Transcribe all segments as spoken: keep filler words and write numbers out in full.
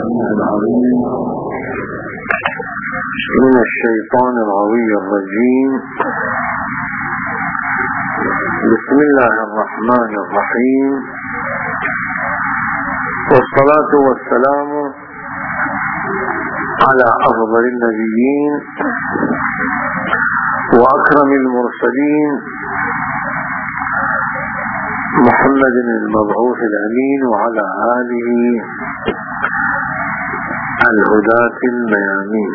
السميع العليم من الشيطان الغوي الرجيم. بسم الله الرحمن الرحيم، والصلاة والسلام على أفضل النبيين وأكرم المرسلين محمد المبعوث الأمين وعلى آله الهداة الميامين،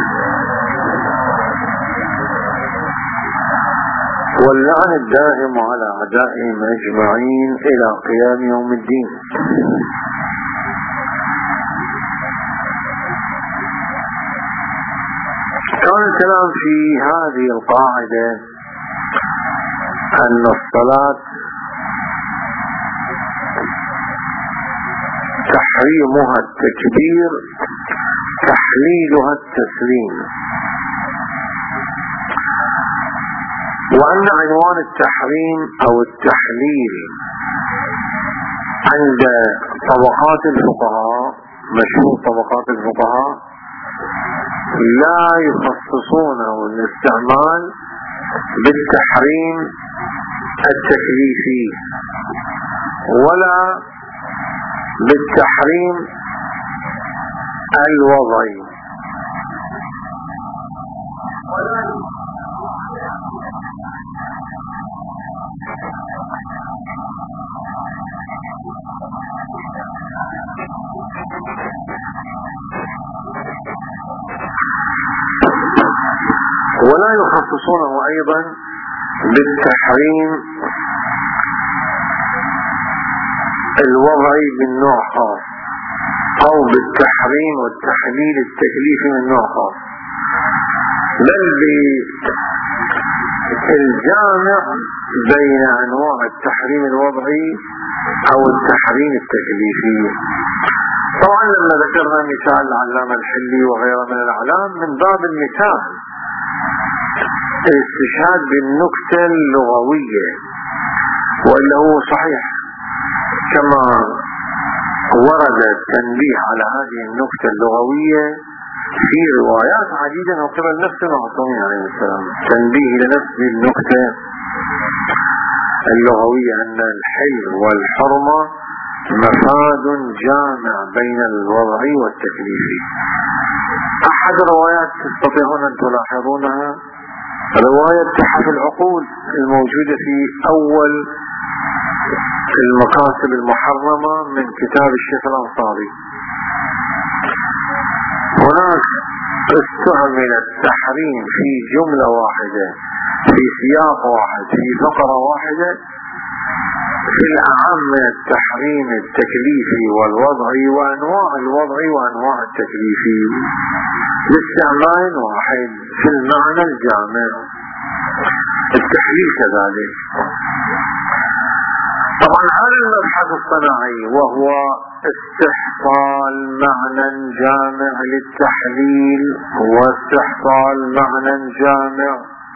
واللعن الدائم على أعدائهم أجمعين إلى قيام يوم الدين. كان الكلام في هذه القاعدة أن الصلاة تحريمها التكبير، تحليلها التسليم، وأن عنوان التحريم أو التحليل عند طبقات الفقهاء، مشهور طبقات الفقهاء، لا يخصصونه الاستعمال بالتحريم التكليفي ولا بالتحريم الوضعي. ولا يخصصونه أيضا بالتحريم الوضعي من نوع خاص أو بالتحريم والتحليل التكليفي من نوع خاص، بل بالجامع بين أنواع التحريم الوضعي أو التحريم التكليفي. طبعا لما ذكرنا مثال العلامة الحلي وغيره من الأعلام من باب المثال الاستشهاد بالنكتة اللغوية، وإلا هو صحيح كما ورد التنبيه على هذه النكتة اللغوية في روايات عديدة من قبل نفس المعصومين عليه السلام، تنبيه لنفس النكتة اللغوية أن الحل والحرمة مفاد جامع بين الوضعي والتكليفي. أحد الروايات تستطيعون أن تلاحظونها رواية تحف العقول الموجودة في أول المكاسب المحرمة من كتاب الشيخ الأنصاري. هناك استعمل التحريم في جملة واحدة في سياق واحد في فقرة واحدة في الأعم من التحريم التكليفي والوضعي وأنواع الوضعي وأنواع التكليفي باستعمال واحد في المعنى الجامع. التحليل كذلك. طبعا هذا المبحث الصناعي وهو استحصال معنى جامع للتحليل واستحصال معنى جامع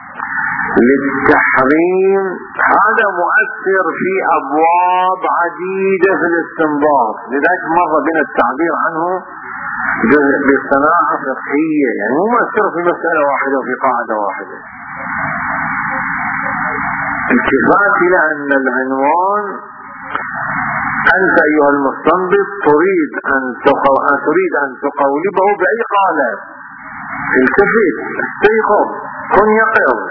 للتحريم، هذا مؤثر في أبواب عديدة في الاستنباط، لذلك مر بنا التعبير عنه بصناعة فقهية، يعني مو مؤثر في مسألة واحدة وفي قاعدة واحدة. التفات إلى أن العنوان أنت أيها المستنبط تريد أن تريد أن تقولبه بأي قالب، التفت، استيقظ، كن يقظ.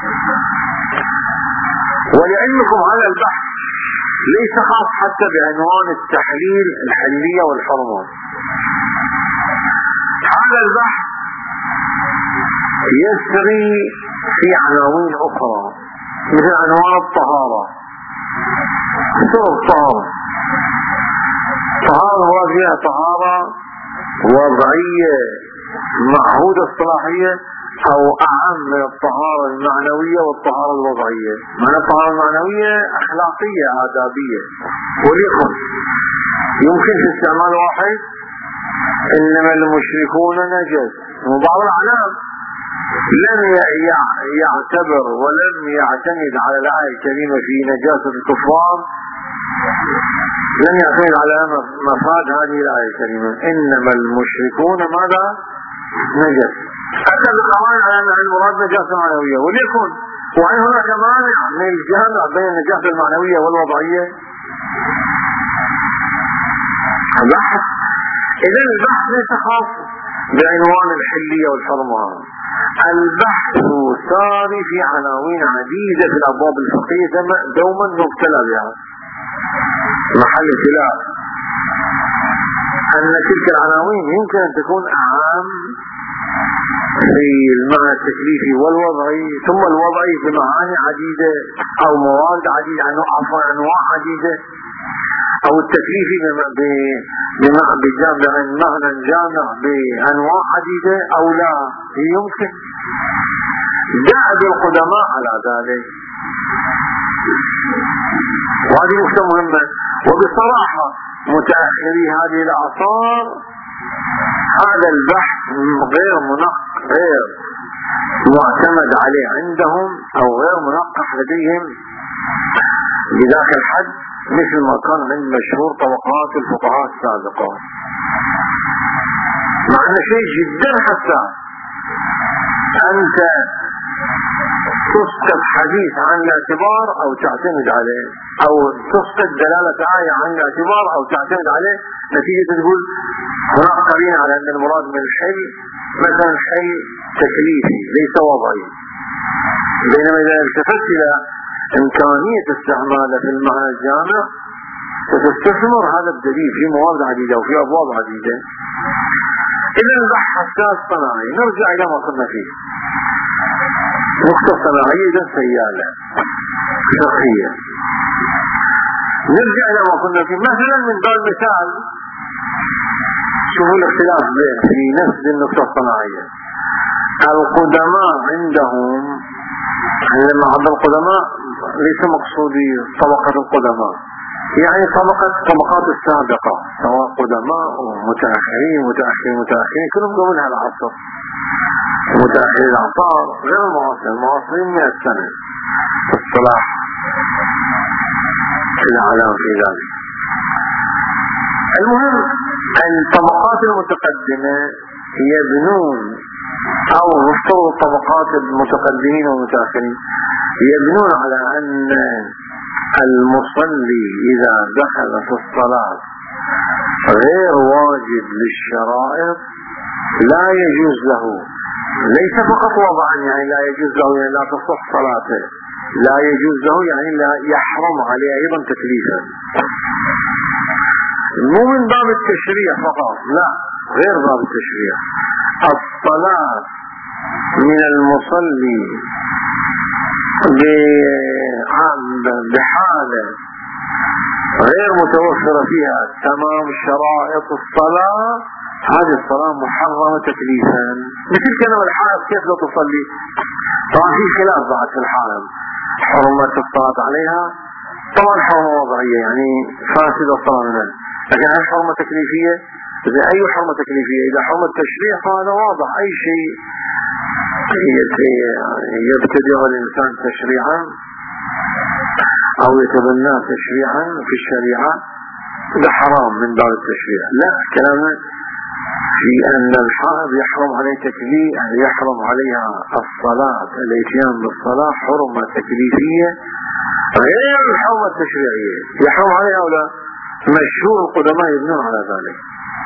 ولعلمكم هذا البحث ليس خاص حتى بعنوان التحليل الحلية والحرمة، هذا البحث يسري في عناوين أخرى مثل عنوان الطهارة. شو الطهارة؟ الطهارة هو فيها طهارة وضعية معهودة الصلاحية أو أعم من الطهارة المعنوية والطهارة الوضعية. معنى الطهارة المعنوية أخلاقية آدابية، ولكن يمكن في استعمال واحد إنما المشركون نجس، وبعض الأعلام لم يعتبر ولم يعتمد على الآية الكريمة في نجاسة الكفار لن يعتمد على مفاد هذه الآية الكريمة. إنما المشركون ماذا؟ نجس. أكد القوانين على أن المراد نجاسة معنوية، وليكن وهل هناك مانع من الجمع بين النجاسة المعنوية والوضعية؟ البحث. إذا البحث ليس خاص بعنوان الحلية والحرمة، البحث ساري في عناوين عديدة في الأبواب الفقهية دوما مبتلى بها. محل خلاف أن تلك العناوين يمكن أن تكون أعم في المعنى التكليفي والوضعي، ثم الوضعي بمعاني عديدة أو مواد عديدة، عفوا أنواع عديدة، أو التكليفي بمعنى جامع بأنواع عديدة، أو لا يمكن. دأب القدماء على ذلك، وهذه نقطة مهمة. وبصراحة متأخري هذه الأعصار هذا البحث غير منقح، غير معتمد عليه عندهم، أو غير منقح لديهم بذاك الحد مثل ما كان عند مشهور طبقات الفقهاء السابقة، مع أن شيء جدا حساس. أنت تسقط حديث عن الاعتبار أو تعتمد عليه، أو تسقط دلالة آية عن الاعتبار أو تعتمد عليه، نتيجة تقول هناك قرينة على أن المراد من الحل مثلا حل تكليفي ليس وضعي، بينما إذا التفت إلى إمكانية استعماله في المعنى الجامع ستستثمر هذا الدليل في مواد عديدة وفي أبواب عديدة. إذا البحث حساس صناعي. نرجع إلى ما كنا فيه. نقطة صناعية إذا سيالة فقهية. نرجع إلى ما كنا فيه. مثلا من باب مثال، شوفوا الاختلاف في نفس النقطة الصناعية. القدماء عندهم، لما عند القدماء ليس مقصودي طبقة القدماء، يعني طبقة طبقات السابقة، سواء قدماء ومتأخرين متأخرين متأخرين كلهم قبل هذا العصر، متأخرين الأعصار غير المعاصرين، المعاصرين مئة سنة في الصلاح في العالم في ذلك. المهم الطبقات المتقدمة يبنون، أو نفترض الطبقات المتقدمين والمتأخرين يبنون على أن المصلي إذا دخل في الصلاة غير واجب للشرائط لا يجوز له، ليس فقط وضعا يعني لا يجوز له يعني لا تصح صلاته، لا يجوز له يعني لا يحرم عليه أيضا تكليفا، مو من باب التشريع فقط، لا غير باب التشريع. الصلاة من المصلي بحالة غير متوفرة فيها تمام شرائط الصلاة، هذه الصلاة محرمة تكليفا. مثل كلمة الحائض كيف لا تصلي؟ طبعا في خلاف بعد في الحائض، حرمة الصلاة عليها طبعا حرمة وضعية يعني فاسدة الصلاة منها، لكن هل حرمة تكليفية؟ إذا أي حرمة تكليفية؟ إذا حرمة تشريع فهذا واضح، أي شيء يبتدع الإنسان تشريعا أو يتبنى تشريعا في الشريعة ده حرام من باب التشريع. لا، كلامنا في أن الحائض يحرم عليه تكليف، يحرم عليها الصلاة، الاتيان بالصلاة حرمة تكليفية غير الحرمة التشريعية، يحرم عليها أو لا؟ مشهور القدماء يبنون على ذلك.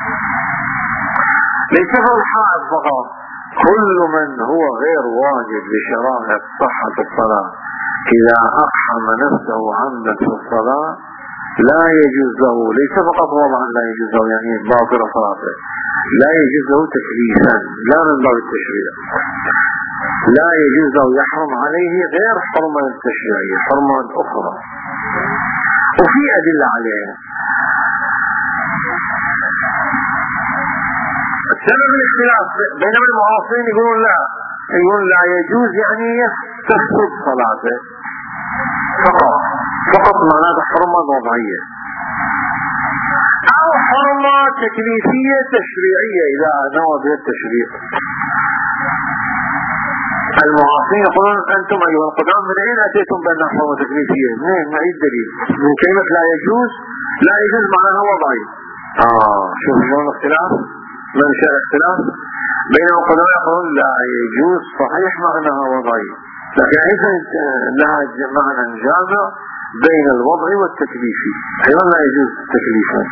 ليس في الحائض فقط، كل من هو غير واجب لشرائط صحة الصلاة إذا أقحم نفسه عمدا في الصلاة لا يجوز له، ليس فقط وضعا لا يجوز له يعني باطل صلاته، لا يجوز له تكليفا لا من باب التشريع، لا يجوز له، يحرم عليه غير حرمة التشريعية، حرمة أخرى وفي أدلة عليها. سبب الاختلاف بينما المعاصرين يقولون لا، يقولون لا يجوز يعني تفسد صلاته فقط، فقط معناته حرمة وضعية أو حرمة تكليفية تشريعية إذا نوى بها التشريع. المعاصرين يقولون أنتم أيها القدام من أين أتيتم بأنها حرمة تكليفية؟ منين؟ معي الدليل؟ من كلمة لا يجوز لا يجوز معناها وضعي. آه شوف شلون الاختلاف، منشأ الاختلاف بينما القدماء يقولون لا يجوز صحيح معناها وضعي، لكن ليس لها معنى جامع بين الوضع والتكليفي، أيضا لا يجوز تكليفا.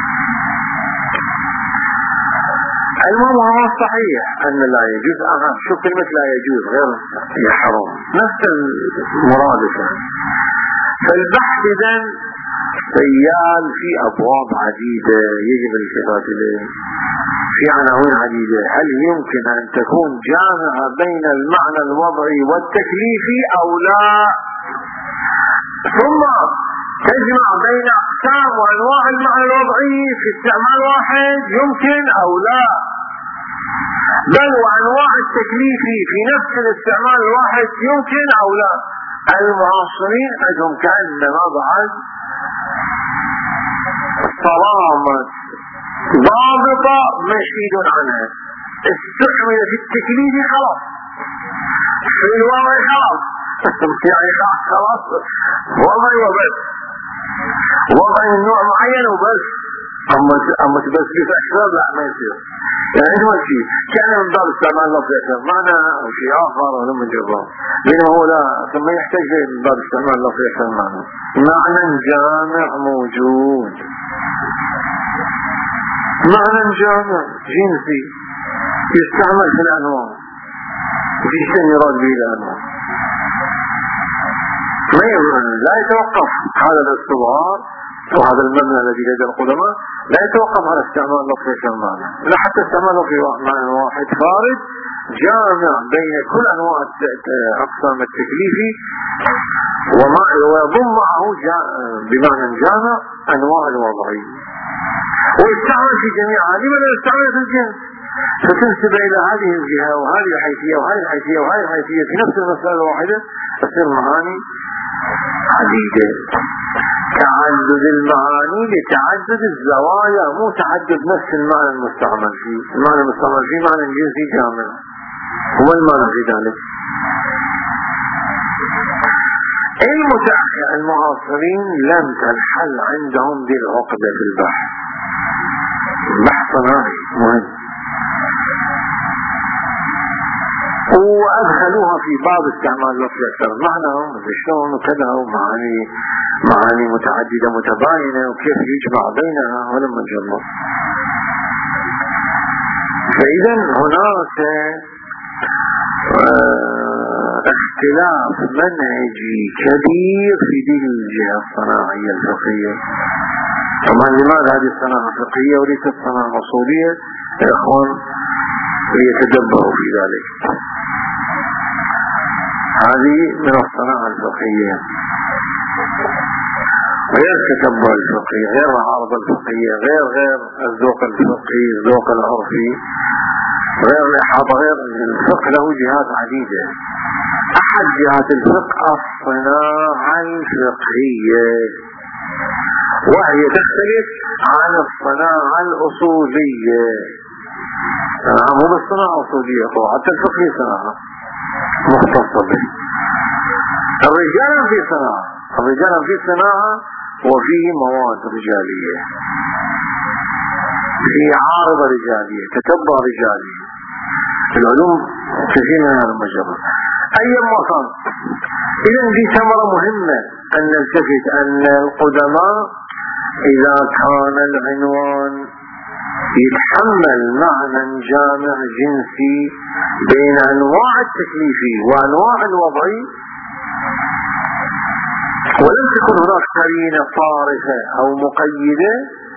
المهم هو الصحيح أن لا يجوز. أها شوف كلمة لا يجوز غير يحرم، نفس المرادفة. فالبحث إذن سيال في أبواب عديدة يجب الالتفات إليه، في عناوين عديدة. هل يمكن أن تكون جامعة بين المعنى الوضعي والتكليفي أو لا؟ ثم تجمع بين أقسام وأنواع المعنى الوضعي في استعمال واحد يمكن أو لا؟ بل وأنواع التكليفي في نفس الاستعمال الواحد يمكن أو لا؟ المعاصرين عندهم كأنما بعد صرامة ضابطة مشهود عنها، استعمل في التكليف خلاص، في الوضع خلاص يعني خلاص وضع وبس، وضع من نوع معين وبس. أما أما تبسبس أكثر لا ما يصير، يعني هو شيء كان من باب استعمال لفظ أكثر معنى أو شيء آخر ولا مجرد، بينما هو لا ثم يحتاج من باب استعمال لفظ أكثر معنى معنى جامع موجود، معنى جامع جنسي يستعمل في الأنواع وفي شيء يراد به الأنواع، لا يتوقف هذا الاستظهار وهذا المبنى الذي لدى القدماء لا يتوقف على استعمال لفظ كالمعنى، لا حتى استعمال لفظ معنى واحد خارج جامع بين كل أنواع أقسام التكليفي ويضم معه بمعنى جامع أنواع الوضعي، ويستعمل في جميعها. لماذا يستعمل في الجنس؟ فتنسب إلى هذه الجهة وهذه الحيثية وهذه الحيثية وهذه الحيثية في نفس المسألة الواحدة تصير معاني عديدة. تعدد المعاني لتعدد الزوايا، مو تعدد نفس المعنى المستعمل فيه. المعنى المستعمل فيه معنى جنسي جامع، هو المعنى في ذلك. المتأخر المعاصرين لم تنحل عندهم ذي العقدة في البحث، بحث صناعي مهم، وأدخلوها في باب استعمال لفظ أكثر معنى وشلون وكذا ومعاني معاني متعددة متباينة وكيف يجمع بينها ولما نجمع. فإذا هناك اختلاف منهجي كبير في دي الجهة الصناعية الفقهية. طبعا لماذا هذه الصناعة فقهية وليست صناعة أصولية؟ يا إخوان ليتدبروا في ذلك. هذه من الصناعة الفقهية، غير تتبع الفقهي، غير العارضة الفقهية، غير غير الذوق الفقهي، الذوق العرفي، غير الإحاطة، غير الفقه له جهات عديدة. أحد جهات الفقه الصناعة الفقهية، وهي تختلف عن الصناعة الأصولية. صناعة مو بس صناعة أصولية، حتى الفقه صناعة مختصة به. الرجال في صناعة، الرجال في صناعة وفيه مواد رجالية، في عارضة رجالية، تتبع رجالي، العلوم كثير من هذا المجرى. أي مكان. إذن دي ثمرة مهمة أن نلتفت أن القدماء إذا كان العنوان يتحمل معنى جامع جنسي بين أنواع التكليفي وأنواع الوضعي، ولم تكن هناك قرينة صارفة أو مقيدة،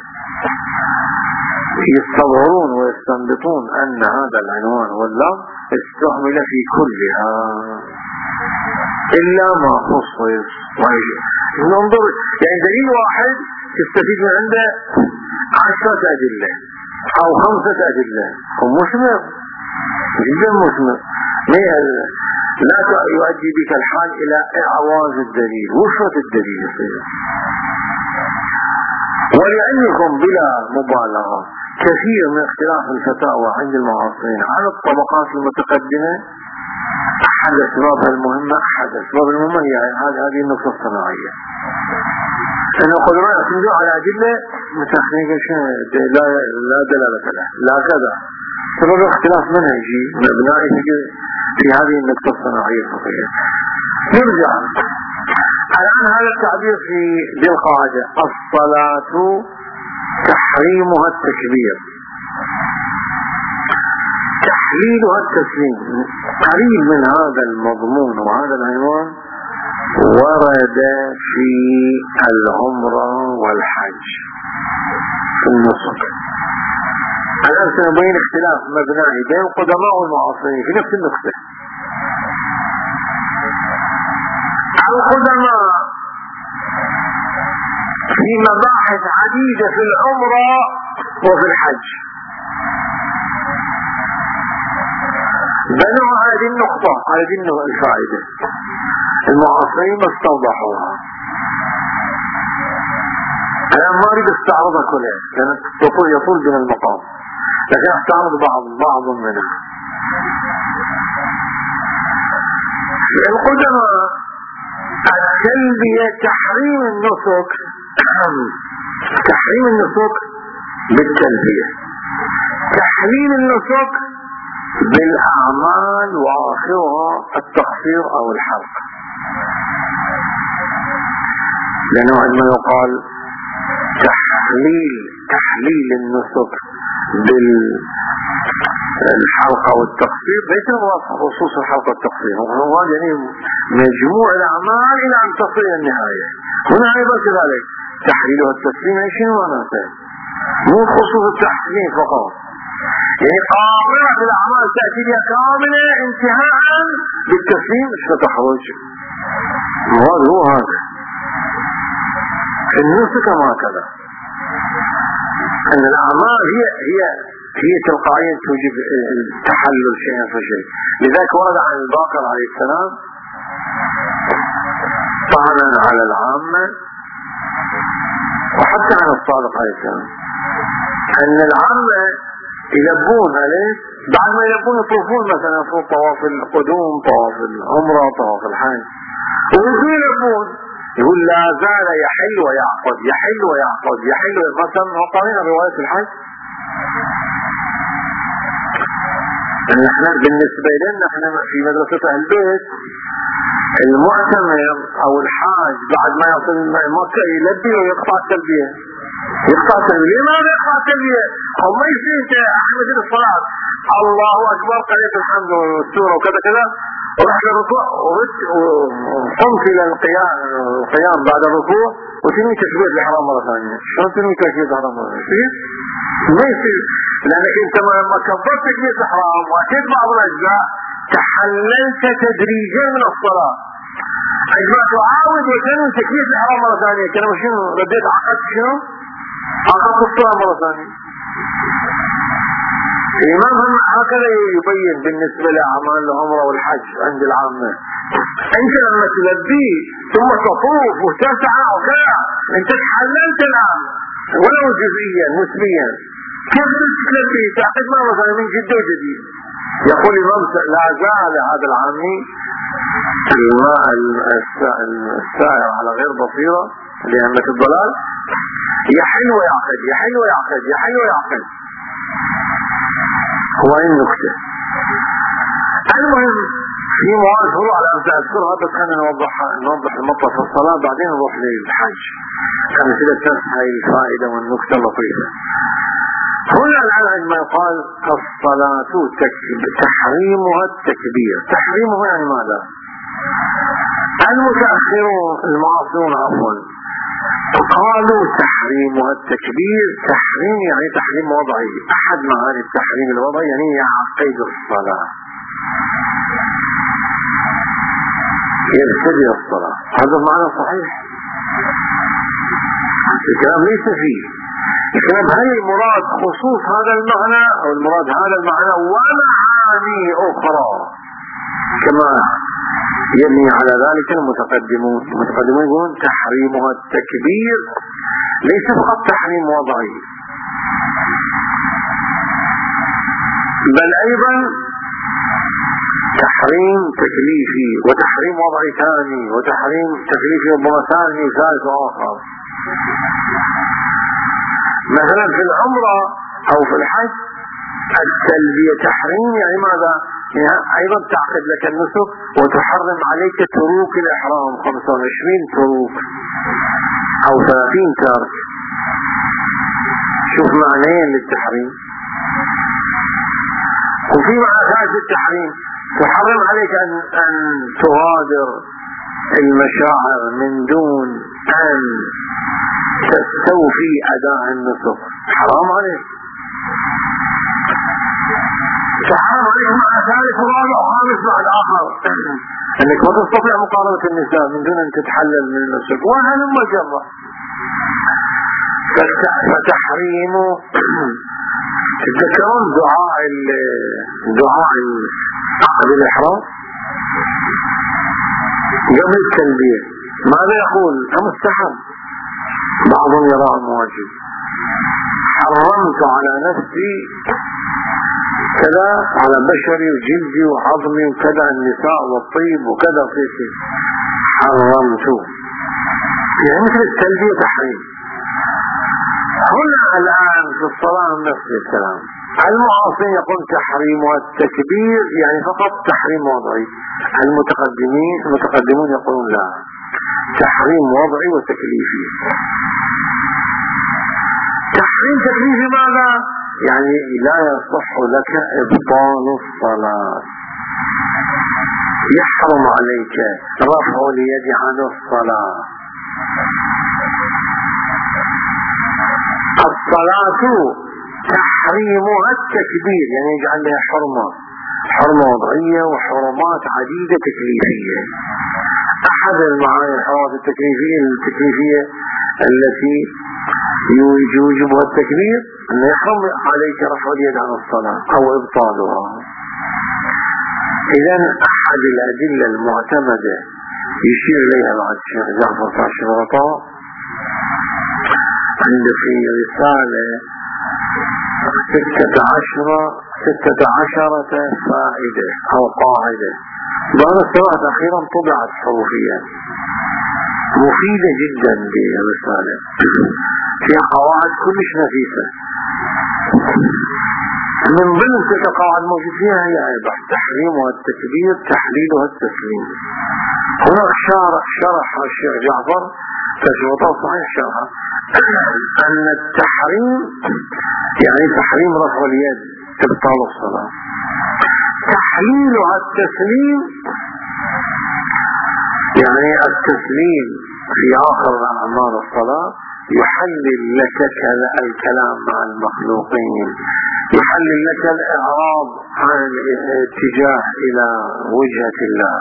يستظهرون ويستنبطون أن هذا العنوان واللفظ استعمل في كلها إلا ما خصص. ننظر يعني دليل واحد تستفيد من عنده عشرة أدلة أو خمسة أدلة، ومثمر جدا مثمر، لا يؤدي بك الحال إلى إعواز الدليل، وشرة الدليل يصير. ولعلمكم بلا مبالغة كثير من اختلاف الفتاوى عند المعاصرين على الطبقات المتقدمة أحد أسبابها المهمة أحد أسباب المهمة هي هذه النقطة الصناعية. أن القدماء يعتمدون على أدلة متأخرين لا لا دلالة له لا كذا سبب اختلاف منهجي مبنائي في هذه النقطة الصناعية الفقهية. نرجع الآن هذا التعبير في ذي القاعدة الصلاة تحريمها التكبير تحليلها التسليم، قليل من هذا المضمون وهذا العنوان ورد في العمرة والحج في النسك. الآن سنبين اختلاف مبنائي بين القدماء والمعاصرين في نفس النقطة. القدماء في مباحث عديدة في العمرة وفي الحج بنوا هذه النقطة هذه الفائدة، المعاصرين ما استوضحوها. أنا ما أريد استعرضها كلها لأن يطول يطول بنا المقام، لكن استعرض بعض بعض منها. القدماء التلبية تحريم النسك تحريم النسك بالتلبية، تحليل النسك بالأعمال وآخرها التقصير أو الحلق. لأنه عندما يقال تحليل تحليل النسك بالحلق أو التقصير ليس هو خصوص الحلق والتقصير، هو يعني مجموع الأعمال إلى أن تصل النهاية. هنا أيضا كذلك تحليلها التسليم شنو معناته؟ مو خصوص التحليل فقط، يعني قاملة الأعمال تأتي بها كاملة انتهاء بالتسليم مش تخرج. المراد هو هذا. النسك ما كذا، أن الأعمال هي هي هي تلقائيا توجب التحلل شيئا فشيء. لذلك ورد عن الباقر عليه السلام طعنا على العامة وحتى عن الصادق عليه السلام أن العامة يلبون عليه بعد ما يلبون يطوفون مثلا في طواف القدوم طواف العمرة طواف الحج ويقول يلبون يقول لا زال يحل ويعقد يحل ويعقد يحل مثلا وقرينا رواية الحج. نحن بالنسبة لنا نحن في مدرسة أهل البيت المعتمر أو الحاج بعد ما يصل مكة يلبي ويقطع التلبية يقطع التلبية. لماذا يقطع التلبية؟ هم ما يصير انت احمد الصلاة الله اكبر قريت الحمد والسورة وكذا كذا ورحت للركوع وقمت الى القيام القيام بعد الركوع وتنوي تكبير الإحرام مرة ثانية. شلون تنوي تكبير الإحرام مرة ثانية؟ ما يصير، لانك انت لما كبرت تكبير الإحرام واتيت بعض الاجزاء تحللت تدريجيا من الصلاة. عندما تعاود وتنوي تكبير الإحرام مرة ثانية كلمة شنو؟ رديت عقدت شنو؟ عقدت الصلاة مرة ثانية. الإمام هكذا يبين بالنسبة لأعمال العمرة والحج عند العامة. أنت لما تلبي ثم تطوف وتسعى وكذا أنت تحللت الآن ولو جزئيا نسبيا. كيف تلبي؟ تعقد مرة ثانية من جديد وجديد. يقول الإمام لا زال هذا العامي الماء السائر على غير بصيرة لأمة الضلال يحل ويعقد يحل ويعقد يحل ويعقد. هو ايه النكتة؟ المهم في مواد فروع على أمثال أذكرها بس خلينا نوضحها نوضح المطلب في الصلاة بعدين نروح للحج كان كده تنسى هاي الفائدة والنكتة اللطيفة. هنا الآن عندما يقال الصلاة تحريمها التكبير، تحريمها يعني ماذا؟ المتأخرون المعاصرون عفوا قالوا تحريمها التكبير تحريم يعني تحريم وضعي. أحد معاني التحريم الوضعي يعني يعقد الصلاة يبتدئ الصلاة. هذا المعنى صحيح، الكلام ليس فيه الكلام. هل المراد خصوص هذا المعنى أو المراد هذا المعنى ومعاني أخرى كما يبني على ذلك المتقدمون. المتقدمون يقولون تحريمها التكبير ليس فقط تحريم وضعي بل أيضا تحريم تكليفي وتحريم وضعي ثاني وتحريم تكليفي ربما ثاني وثالث وآخر. مثلا في العمرة أو في الحج التلبية تحريم، يعني ماذا؟ يعني أيضا تعقد لك النسك وتحرم عليك تروك الإحرام، خمسة وعشرين تروك أو ثلاثين ترك. شوف معنيين للتحريم. وفي معنى ثالث التحريم، تحرم عليك أن, أن تغادر المشاعر من دون أن تستوفي أداء النسك، حرام عليك. تحرم عليك معنى ثالث ورابع وخامس بعد آخر، أنك ما تستطيع مقارنة النساء من دون أن تتحلل من النسك، وهلم جرة. فتحريم تذكرون دعاء دعاء عقد الإحرام قبل التلبية ماذا يقول؟ مستحب، بعضهم يراه واجب. حرمت على نفسي كذا، على بشري وجلدي وعظمي وكذا، النساء والطيب وكذا في شيء حرمت، يعني مثل التلبية تحريم. هنا الآن في الصلاة نفس الكلام. المعاصرين يقول تحريم والتكبير يعني فقط تحريم وضعي، المتقدمين المتقدمون يقولون لا، تحريم وضعي وتكليفي. تحريم تكليفي ماذا؟ يعني لا يصح لك إبطال الصلاة، يحرم عليك رفع اليد عن الصلاة. الصلاة تحريمها التكبير، يعني يجعل لها حرمة، حرمة وضعية وحرمات عديدة تكليفية. أحد المعاني الحرمات التكليفية التكليفية التي يوجبها التكبير أن يحرم عليك رفع اليد عن الصلاة أو إبطالها. إذن أحد الأدلة المعتمدة يشير إليها بعد الشيخ جعفر طاشر الغطاء عند في رسالة ستة عشر ستة عشرة فائدة أو قاعدة، بعد السنوات أخيرا طبعت حروفيا مفيدة جدا للرسالة، فيها قواعد كلش نفيسة. من ضمن تلك القواعد الموجود فيها هي أيضا التحريم والتكبير تحليلها التسليم. هنا شرح شرح الشيخ جعفر تشوطه صحيح شرح أن التحريم يعني تحريم رفع اليد إبطال الصلاة، تحليلها التسليم يعني التسليم في آخر أعمال الصلاة، يحلل لك الكلام مع المخلوقين، يحلل لك الإعراض عن الاتجاه إلى وجهة الله.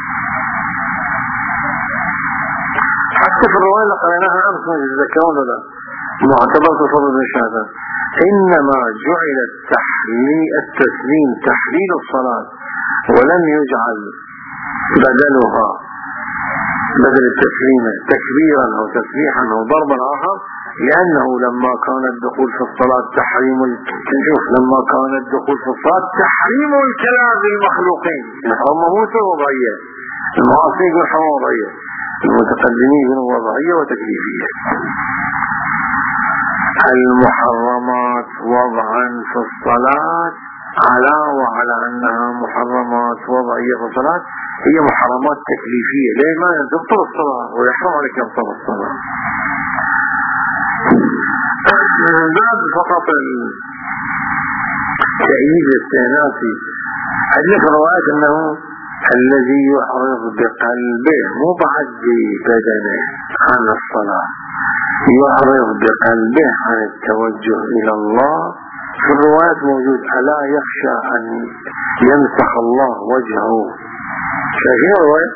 حتى في الرواية اللي قرأناها أمس ما تتذكرون ولا معتبر تصور بن شهادة، إنما جعل التحليل التسليم تحليل الصلاة ولم يجعل بدلها بدل التسليم تكبيرا أو تسبيحا أو ضربا آخر، لأنه لما كان الدخول في الصلاة تحريم الشوف لما كان الدخول في الصلاة تحريم الكلام للمخلوقين، الحرمة موسى وضعية، المعاصي يقول حرمة وضعية، المتقدمين يقولون وضعية وتكليفية. المحرمات وضعا في الصلاة على وعلى أنها محرمات وضعية في الصلاة هي محرمات تكليفية، ليه ما تبطل الصلاة ويحرم عليك يبطل الصلاة. من باب فقط التأييد الاستئنافي أدلك روايات أنه الذي يعرض بقلبه مو بعد ببدنه عن الصلاة، يعرض بقلبه عن التوجه إلى الله. في الروايات موجود ألا يخشى أن يمسخ الله وجهه، شايفين الرواية؟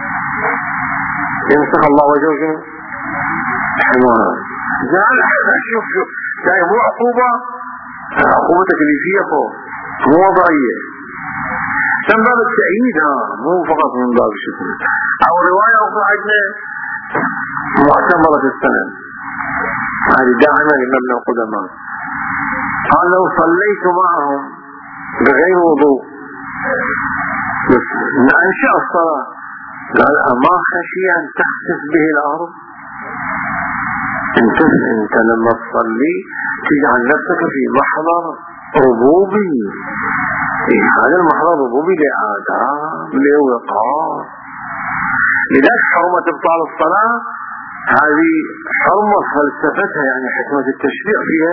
يمسخ الله وجهه شنو؟ حمار. زال شوف شوف شايف مو عقوبة، عقوبة تكليفية فوق مو وضعية، من باب التأييد ها مو فقط من باب الشكل. أو رواية أخرى عندنا معتبرة السند هذه دائما لمبنى القدماء، قال لو صليت معهم بغير وضوء بس أنشأ الصلاة قال أما خشي أن تخسف به الأرض، انت, انت لما تصلي تجعل نفسك في محضر ربوبي. إيه هذا المحضر الربوبي لآداب لوقار. لذلك حرمة ابطال الصلاة هذه حرمة فلسفتها، يعني حكمة التشريع فيها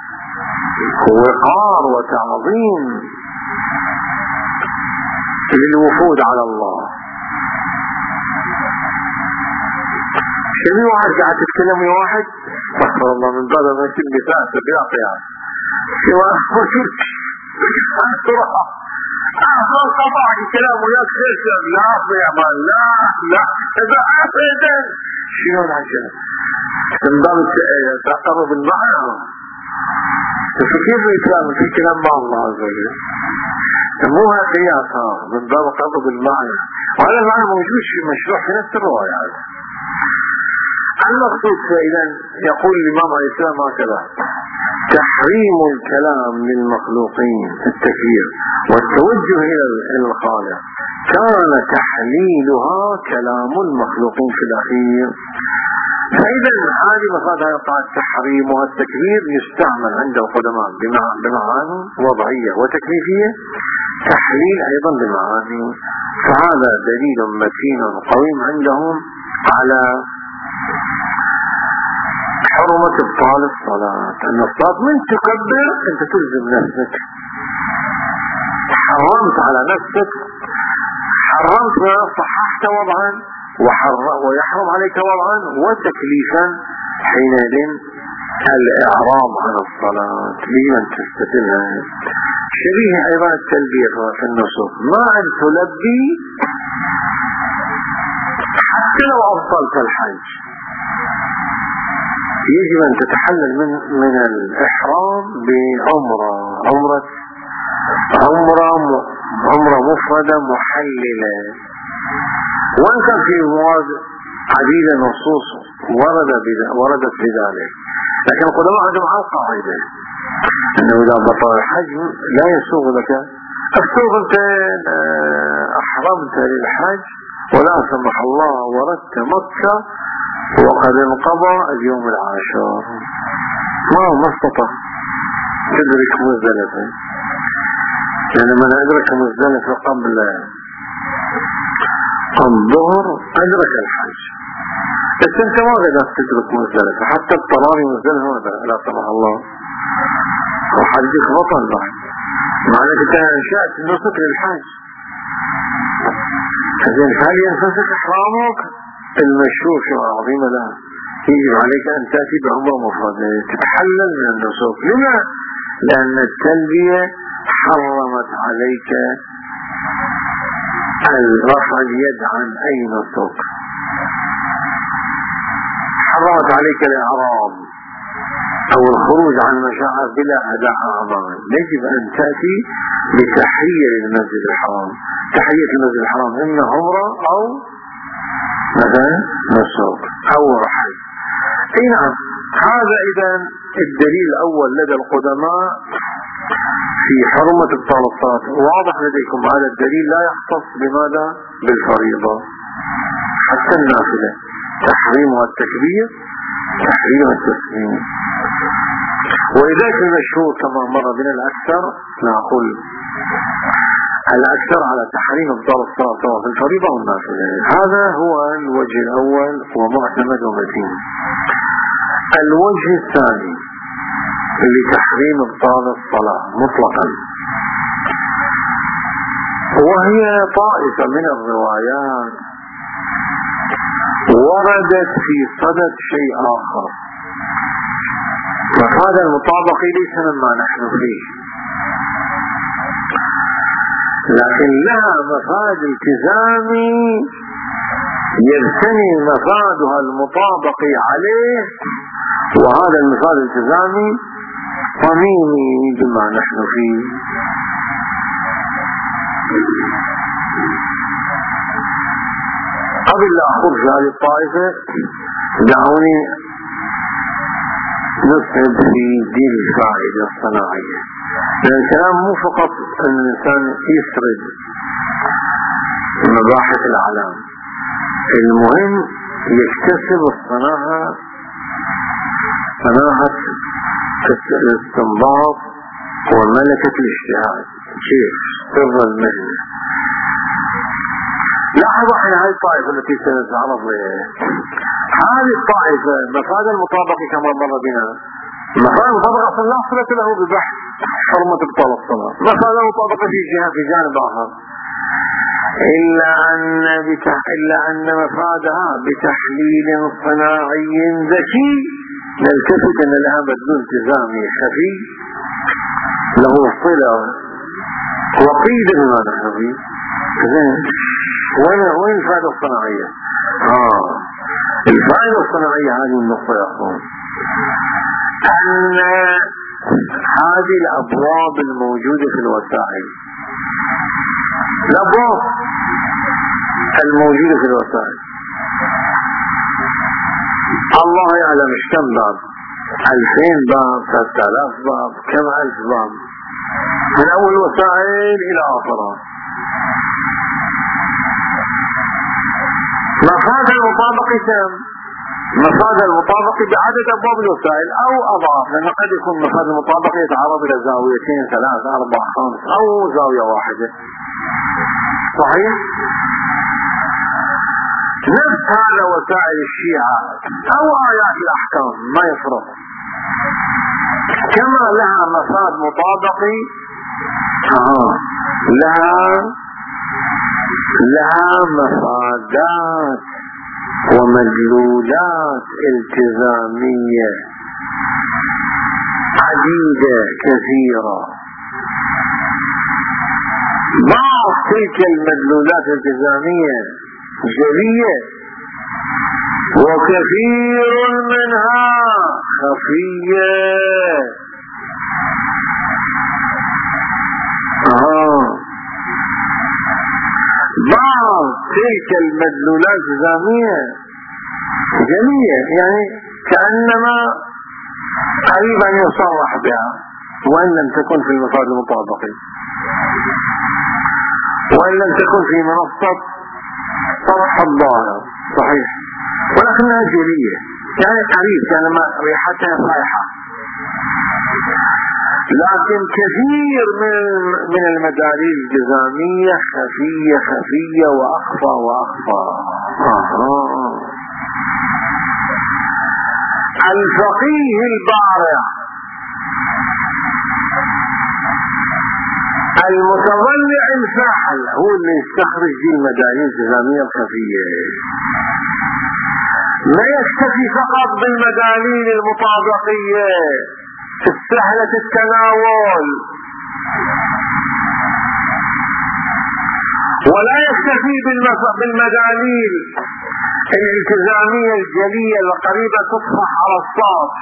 وقار وتعظيم للوفود على الله. شبيه واحد قاعد تتكلم ويا واحد استغفر الله من باب ما يتم بفاسه بيعطي يعني سوى أسرع أخذ قطع الكلام وياك تسلم لا يا مان لا لا إذا أبدا شنو العجل من باب تقرب المعنى. كيف الإسلام في كلام مع الله عز وجل سموها قياس من باب قرب المعنى، وهذا المعنى موجود في مشروع في نفس الروايات. المقصود فإذا يقول الإمام عليه السلام هكذا: تحريم الكلام للمخلوقين في التكبير والتوجه إلى الخالق كان تحليلها كلام المخلوقين في الأخير. فإذا هذه مفادها يقع التحريم والتكبير يستعمل عند القدماء بمعاني وضعية وتكليفية، تحليل أيضا بمعاني. فهذا دليل متين قويم عندهم على حرمة ابطال الصلاة، أن الصلاة من تكبر أنت تلزم نفسك، حرمت على نفسك، حرمت صححت وضعا ويحرم عليك وضعا وتكليفا حينئذ الإعراض عن الصلاة لمن تستدلها. شبيه أيضا التلبية في النسك، ما أن تلبي حتى لو أبطلت الحج يجب أن تتحلل من من الإحرام بعمرة عمرة عمرة عمرة مفردة محللة. وإن كان في مواد عديدة نصوص ورد وردت بذلك، لكن القدماء عندهم على القاعدة أنه إذا بطل الحج لا يسوغ لك أفتوغ أنت أحرمت للحج ولا سمح الله وردت مكة وقد انقضى اليوم العاشر ما هو ما استطاع تدرك مزدلفة، يعني من أدرك مزدلفة قبل الظهر أدرك الحج. بس أنت ما قدرت تدرك مزدلفة حتى الطراري مزدلفة لا سمح الله وحجك بطل بعد، معنى أنت أنشأت نسك للحج. إذن هل ينفسك إحرامك؟ المشروع شيء عظيم له، يجب عليك أن تأتي بعمرة مفردة تتحلل من النسك. لما؟ لأن التلبية حرمت عليك رفع اليد عن أي نسك، حرمت عليك الإعراض أو الخروج عن المشاعر بلا أداء أعمال. يجب أن تأتي بتحية للمسجد الحرام، تحية المسجد الحرام إما عمرة أو مثلا نسك أو رحل. أي نعم، هذا إذا الدليل الأول لدى القدماء في حرمة ابطال الصلاة. واضح لديكم هذا الدليل لا يختص بماذا؟ بالفريضة، حتى النافلة تحريمها التكبير تحريمها التسليم. ولذلك المشهور كما مر بنا الأكثر، نقول الأكثر على تحريم ابطال الصلاة سواء في الفريضة والنافلة. هذا هو الوجه الأول ومعتمد ومتين. الوجه الثاني لتحريم ابطال الصلاة مطلقا، وهي طائفة من الروايات وردت في صدد شيء آخر، فهذا المطابق ليس مما نحن فيه، لكن لها مفاد التزامي يبتني مفادها المطابق عليه، وهذا المفاد الالتزامي صميمي بما نحن فيه. قبل لا أخرج هذه الطائفة دعوني نسعد في دين الفائدة الصناعية، لأن الكلام مو فقط أن الإنسان يسرد مباحث العلام، المهم يكتسب الصناعة مناهة الاستنباط وملكة الاجتهاد. كيف سر المهنة؟ لاحظوا احنا هاي الطائفة التي سنتعرض لها، هذه الطائفة مفاد المطابقة كما مر بنا، مفاد المطابقة أصلا لا صلة له ببحث حرمة إبطال الصلاة، مفاد المطابقة في جهة في جانب آخر، إلا أن بتح... إلا أن مفادها بتحليل صناعي ذكي نلتفت أن لها مدلول التزامي خفي له صلة وقيد بمعنى خفي. زين، وين وين الفائدة الصناعية؟ آه الفائدة الصناعية هذه النقطة يا أخوان، أن هذه الأبواب الموجودة في الوسائل، الأبواب الموجودة في الوسائل الله يعلم ايش كم باب، ألفين باب، ثلاثة آلاف باب، كم ألف باب، من أول وسائل إلى آخرها. مفاد المطابقة كم؟ مفاد المطابقة بعدد أبواب الوسائل أو أضعاف، لأن قد يكون مفاد المطابقة يتعرض إلى زاويتين ثلاث أربع خمس أو زاوية واحدة. صحيح؟ نفس هذا وسائل الشيعة أو آيات الأحكام ما يفرق، كما لها مفاد مطابقي آه. لها لها مفادات ومدلولات التزامية عديدة كثيرة. بعض تلك المدلولات الالتزامية جلية وكثير منها خفية. آه. بعض تلك المدلولات الالتزامية جلية، يعني كأنما قريب أن يصرح بها وإن لم تكن في المفاد المطابقي، وإن لم تكن في منصة صرح الظاهر. صحيح، ولكنها جلية، يعني قريب كأنما ريحتها رائحة. لكن كثير من من المداليل الالتزامية خفية خفية وأخفى وأخفى. آه. الفقيه البارع المتضلع الفاحل هو اللي يستخرج دي المداليل الالتزامية الخفية، ما يكتفي فقط بالمداليل المطابقية سهلة التناول، ولا يكتفي بالمداليل الالتزامية الجلية القريبة تطفح على السطح،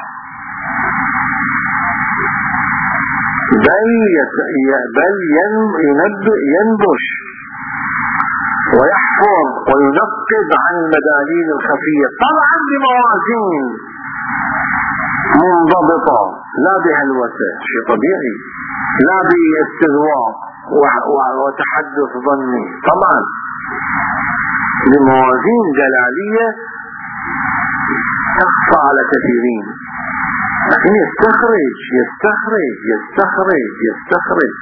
بل بل ينبش ويحفر وينقذ عن المداليل الخفية، طبعا بموازين منضبطة، لا بهلوسة، شيء طبيعي، لا باستذواق وتحدث ظني، طبعا بموازين دلالية تخفى على كثيرين، لكن يستخرج يستخرج يستخرج يستخرج.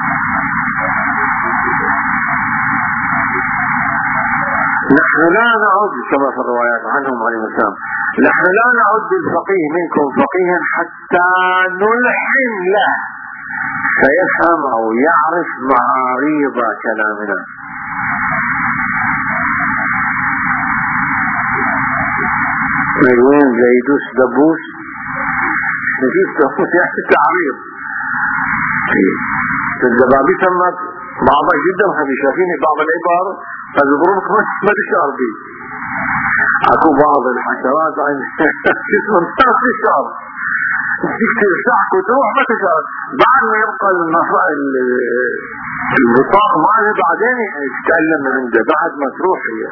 نحن لا نعد كما في الروايات عنهم عليه السلام، نحن لا نعد الفقيه منكم فقيها حتى نلحن له فيفهم أو يعرف معاريض كلامنا. وين زيدوس دبوس نجيس دبوس يعني تعريض. الدبابي تمت بعضها جدا خبيثة، فيني بعض العبار فالضروبك ما تشعر به. اكو بعض الحشرات جسم ما تشعر، تجيك ترتاح وتروح ما تشعر، بعد ما يبقى الغطاء ماله بعدين يتألم من عنده بعد ما تروح هي.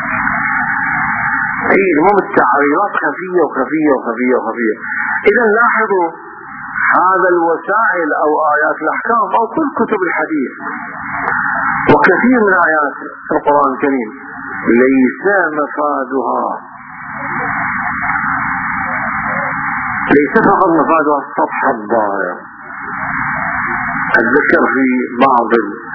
هي المهم التعريضات خفية وخفية وخفية وخفية. اذا لاحظوا هذا الوسائل او ايات الاحكام او كل كتب الحديث وكثير من ايات القرآن الكريم ليس مفادها ليس فقط مفادها السطح الظاهر. أتذكر في بعض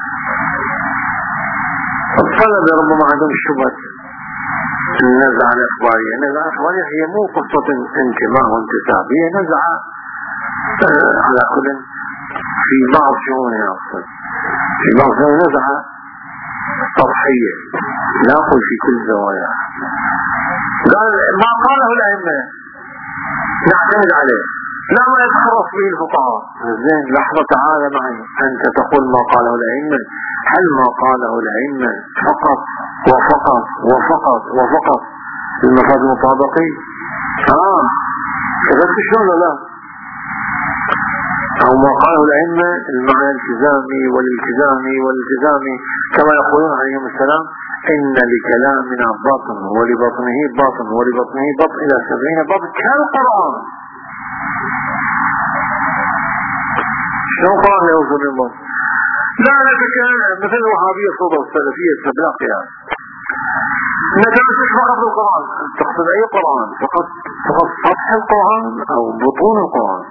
الطلبة ربما عندهم شبهة النزعة الإخبارية. النزعة الإخبارية هي مو قصة انتماء وانتساب، هي نزعة آه على كل في بعض شؤونها أصلا، في بعض شؤونها نزعة سطحية لا أقول في كل زواياها. قال ما قاله الأئمة نعتمد عليه، لا ما يتخرص به الفقهاء. زين لحظة تعالى معي، أنت تقول ما قاله الأئمة، هل ما قاله الأئمة فقط وفقط وفقط وفقط المفاد المطابقي؟ آه كذلك شلون لا؟ أو ما قاله الأئمة المعنى الالتزامي والالتزامي والالتزامي كما يقولون عليهم السلام إن لكلامنا باطن ولبطنه باطن ولبطنه باطن إلى سبعين باطن كالقرآن. شلون قرآن يوصل للباطن؟ لا لك مثل الوهابية صوبة السلفية السبلاقية نتمسك فقط بالقرآن. تقصد أي قرآن؟ فقط فقط سطح القرآن أو بطون القرآن؟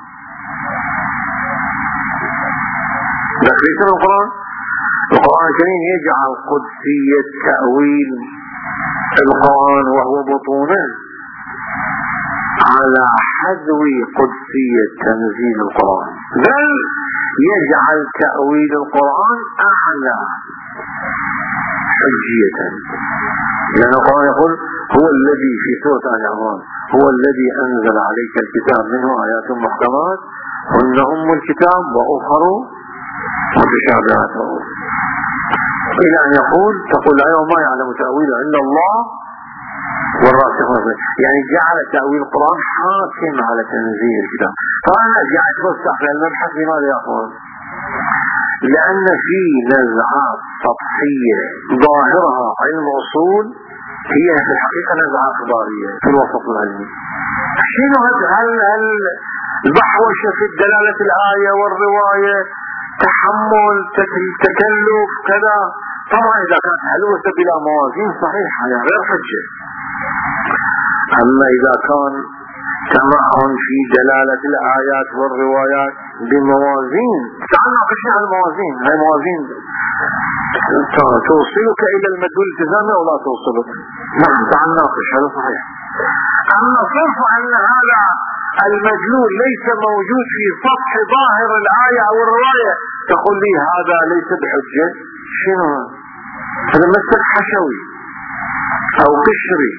لكن ليس القرآن. القرآن الكريم يجعل قدسية تأويل القرآن وهو بطونه على حذو قدسية تنزيل القرآن، بل يجعل تأويل القرآن أعلى حجية، لأن القرآن يقول هو الذي في سورة آل عمران هو الذي أنزل عليك الكتاب منه آيات محكمات هن أم الكتاب وأخر متشابهات، إلى أن يقول تقول الآية ما يعلم تأويله إلا الله والراسخون، يعني جعل تأويل القرآن حاكم على تنزيل الكتاب. فأنا جعلت بفتح للمبحث لماذا يا أخوان؟ لأن في نزعات سطحية ظاهرها علم أصول هي في الحقيقة نزعة أخبارية في الوسط العلمي. شنو هل هل البحوشة في دلالة الآية والرواية، تحمل تكلف كذا؟ طبعا إذا كانت حلوة بلا موازين صحيحة يعني غير حجة. أما إذا كان تمعن في دلالة الآيات والروايات بموازين، تعال ناقشنا عن الموازين. هاي موازين توصلك إلى المدلول الالتزامي أو لا توصلك؟ نعم تعال ناقش، هذا صحيح. أما صرف أن هذا المدلول ليس موجود في سطح ظاهر الآية أو الرواية تقول لي هذا ليس بحجة، شنو هذا؟ مسك حشوي أو قشري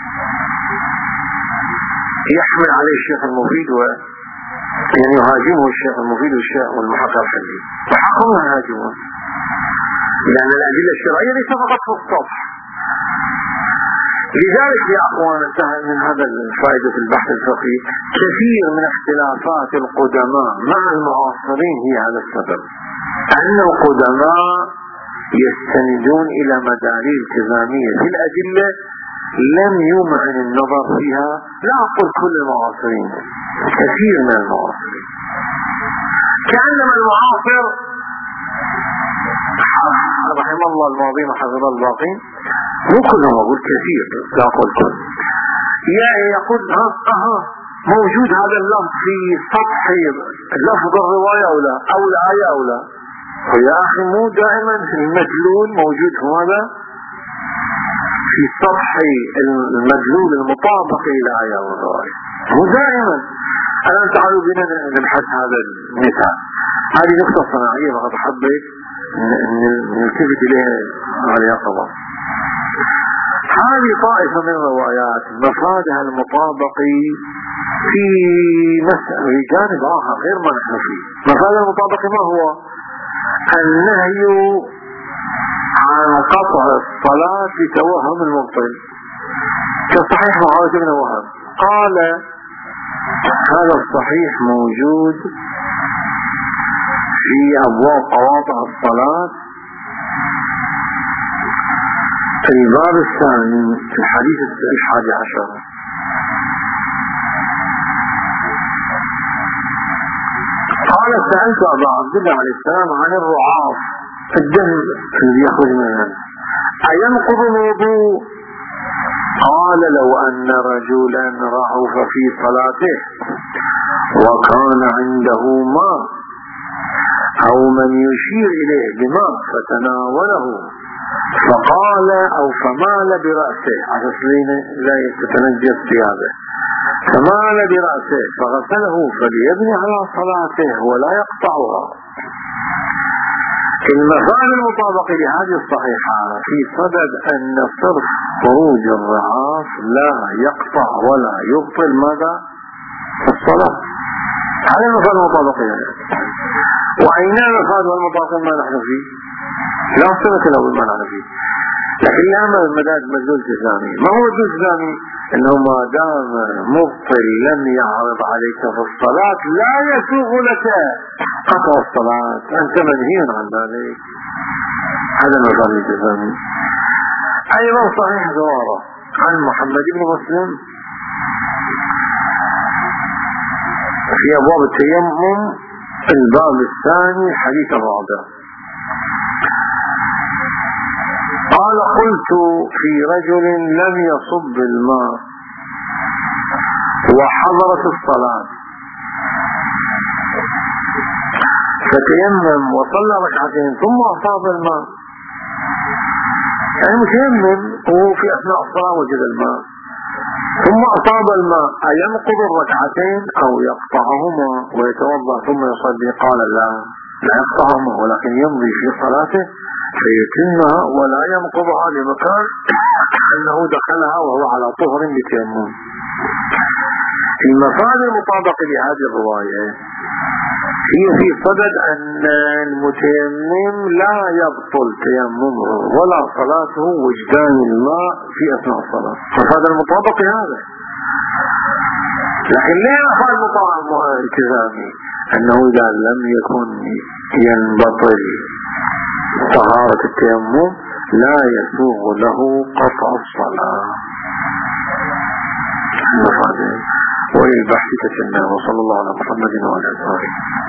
يحمل عليه الشيخ المفيد و يعني يهاجمه الشيخ المفيد والشيخ والمحقق الحديث، وحقهم يهاجمون لأن الأدلة الشرعية ليس فقط في السطح. لذلك يا أخوان انتهى من هذا الفائدة في البحث الفقهي كثير من اختلافات القدماء مع المعاصرين هي هذا السبب، أن القدماء يستندون إلى مداري التزامية في الأدلة لم يمعن النظر فيها. لا أقول كل المعاصرين، كثير من المعاصرين، كأنما المعاصر رحم الله الماضين وحفظ الباقين، مو كلهم أقول كثير لا أقول كل، يعني يقول ها ها موجود هذا اللفظ في سطح لفظ الرواية أو لا، أو الآية أو لا. ويا أخي مو دائما المدلول موجود هذا في سطح المدلول المطابق للآية والرواية، مو دائما. الآن تعالوا بنا نبحث هذا المثال. هذه نقطة صناعية فقط حبيت نلتفت إليها على يقظة. هذه طائفة من الروايات مفادها المطابقي في مسألة في جانب آخر غير ما نحن فيه. مفادها المطابقي ما هو؟ النهي عن قطع الصلاة لتوهم المبطل كصحيح معاوية بن وهب. قال هذا الصحيح موجود في أبواب قواطع الصلاة في الباب الثاني في الحديث الحادي عشر. قال سألت أبا عبد الله عليه السلام عن الرعاف الدم الذي يخرج منه أينقض الوضوء؟ قال لو أن رجلا رعف في صلاته وكان عنده ماء أو من يشير إليه بماء فتناوله فقال أو فمال برأسه على سلين لا يتنجس ثيابه، فمال برأسه فغسله فليبني على صلاته ولا يقطعها. المفاد المطابق لهذه الصحيحة في صدد أن صرف خروج الرعاف لا يقطع ولا يبطل ماذا؟ الصلاة. هذا المفاد المطابق يعني. وأين المفاد والمطابق ما نحن فيه؟ لا صلة له بما نحن فيه. لكن لما المداد مدلول تزامي، ما هو مدلول تزامي؟ انه ما دام مبطل لم يعرض عليك في الصلاة لا يسوغ لك قطع الصلاة، انت منهي عن ذلك. هذا المفاد التزامي. ايضا صحيح زواره عن محمد بن مسلم في ابواب التيمم الباب الثاني حديث الرابع قال: قلت في رجل لم يصب الماء وحضرت الصلاة فتيمم وصلى ركعتين ثم أصاب الماء، يعني متيمم وهو في أثناء الصلاة وجد الماء ثم أصاب الماء، أينقض الركعتين أو يقطعهما ويتوضأ ثم يصلي؟ قال: لا لا يقطعهما ولكن يمضي في صلاته فيتمها ولا ينقضها لمكان أنه دخلها وهو على طهر بتيمم. المفاد المطابق لهذه الرواية هي في صدد أن المتيمم لا يبطل تيممه ولا صلاته وجدان الماء في أثناء الصلاة، فهذا المطابق هذا. لكن ليه مفاد مطابق التزامي؟ أنه إذا لم يكن ينبطل طهارة التيمم لا يسوغ له قطع الصلاة. وللبحث تسنى. وصلى الله على محمد وعلى آله وصحبه.